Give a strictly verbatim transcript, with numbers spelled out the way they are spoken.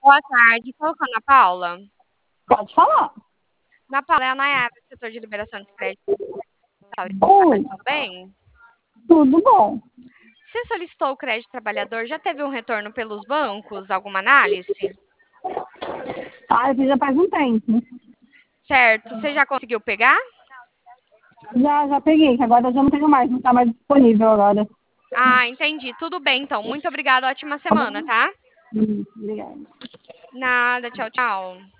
Boa tarde, falo com a Ana Paula? Pode falar. Ana Paula, é a Nayara, do setor de liberação de crédito. Oi, Tudo bem? tudo bom? Você solicitou o crédito trabalhador, já teve um retorno pelos bancos, alguma análise? Ah, eu fiz já faz um tempo. Certo, você já conseguiu pegar? Já, já peguei, que agora eu já não tenho mais, não tá mais disponível agora. Ah, entendi. Tudo bem, então. Muito obrigada, ótima semana, tá? Hum, obrigada. Nada, tchau, tchau.